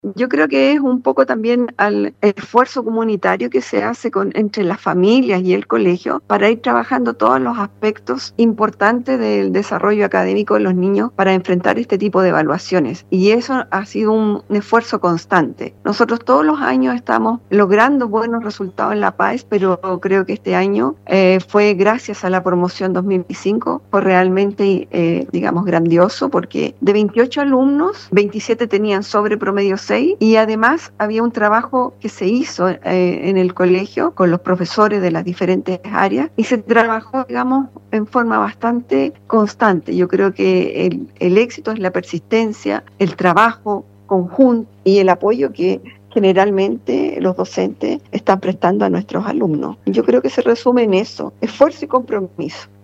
Yo creo que es un poco también al esfuerzo comunitario que se hace entre las familias y el colegio para ir trabajando todos los aspectos importantes del desarrollo académico de los niños para enfrentar este tipo de evaluaciones. Y eso ha sido un esfuerzo constante. Nosotros todos los años estamos logrando buenos resultados en la PAES, pero creo que este año fue gracias a la promoción 2005, fue realmente, digamos, grandioso, porque de 28 alumnos, 27 tenían sobre promedio 6, y además había un trabajo que se hizo en el colegio con los profesores de las diferentes áreas y se trabajó, digamos, en forma bastante constante. Yo creo que el éxito es la persistencia, el trabajo conjunto y el apoyo que generalmente los docentes están prestando a nuestros alumnos. Yo creo que se resume en eso, esfuerzo y compromiso.